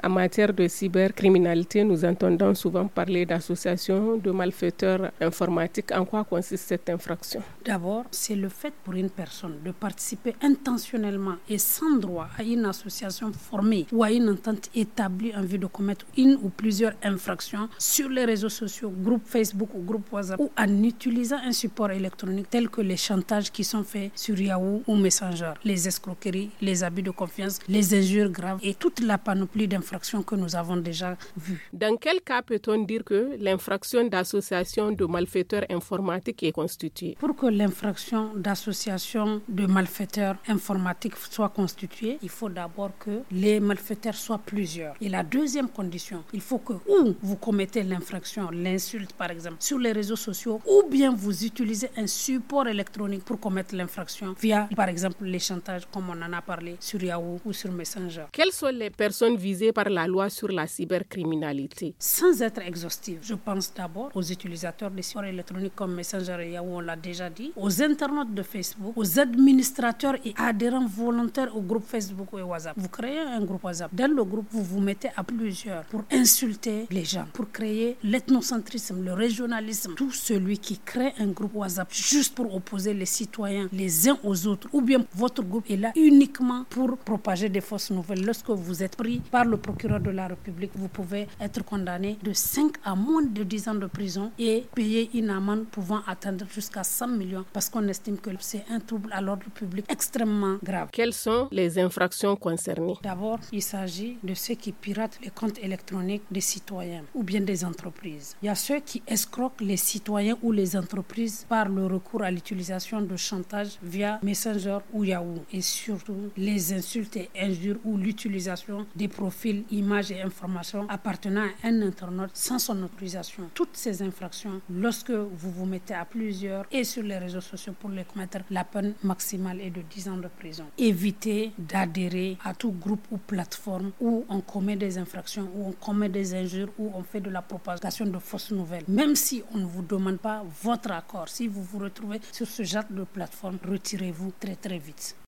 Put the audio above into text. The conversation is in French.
En matière de cybercriminalité, nous entendons souvent parler d'associations de malfaiteurs informatiques. En quoi consiste cette infraction? D'abord, c'est le fait pour une personne de participer intentionnellement et sans droit à une association formée ou à une entente établie en vue de commettre une ou plusieurs infractions sur les réseaux sociaux, groupes Facebook ou groupes WhatsApp, ou en utilisant un support électronique tel que les chantages qui sont faits sur Yahoo ou Messenger, les escroqueries, les abus de confiance, les injures graves et toute la panoplie d'infractions que nous avons déjà vues. Dans quel cas peut-on dire que l'infraction d'association de malfaiteurs informatiques est constituée? Pour que l'infraction d'association de malfaiteurs informatiques soit constituée, il faut d'abord que les malfaiteurs soient plusieurs. Et la deuxième condition, il faut que ou vous commettez l'infraction, l'insulte par exemple, sur les réseaux sociaux, ou bien vous utilisez un support électronique pour commettre l'infraction via par exemple les chantages comme on en a parlé sur Yahoo ou sur Messenger. Quelles sont les personnes visées par la loi sur la cybercriminalité? Sans être exhaustive, je pense d'abord aux utilisateurs des supports électroniques comme Messenger et Yahoo, on l'a déjà dit, aux internautes de Facebook, aux administrateurs et adhérents volontaires au groupe Facebook et WhatsApp. Vous créez un groupe WhatsApp. Dans le groupe, vous vous mettez à plusieurs pour insulter les gens, pour créer l'ethnocentrisme, le régionalisme. Tout celui qui crée un groupe WhatsApp juste pour opposer les citoyens les uns aux autres, ou bien votre groupe est là uniquement pour propager des fausses nouvelles. Lorsque vous êtes pris par le procureur de la République, vous pouvez être condamné de 5 à moins de 10 ans de prison et payer une amende pouvant atteindre jusqu'à 100 millions parce qu'on estime que c'est un trouble à l'ordre public extrêmement grave. Quelles sont les infractions concernées? D'abord, il s'agit de ceux qui piratent les comptes électroniques des citoyens ou bien des entreprises. Il y a ceux qui escroquent les citoyens ou les entreprises par le recours à l'utilisation de chantage via Messenger ou Yahoo, et surtout les insultes et injures ou l'utilisation des profils, images et informations appartenant à un internaute sans son autorisation. Toutes ces infractions, lorsque vous vous mettez à plusieurs et sur les réseaux sociaux pour les commettre, la peine maximale est de 10 ans de prison. Évitez d'adhérer à tout groupe ou plateforme où on commet des infractions, où on commet des injures, où on fait de la propagation de fausses nouvelles. Même si on ne vous demande pas votre accord, si vous vous retrouvez sur ce genre de plateforme, retirez-vous très très vite.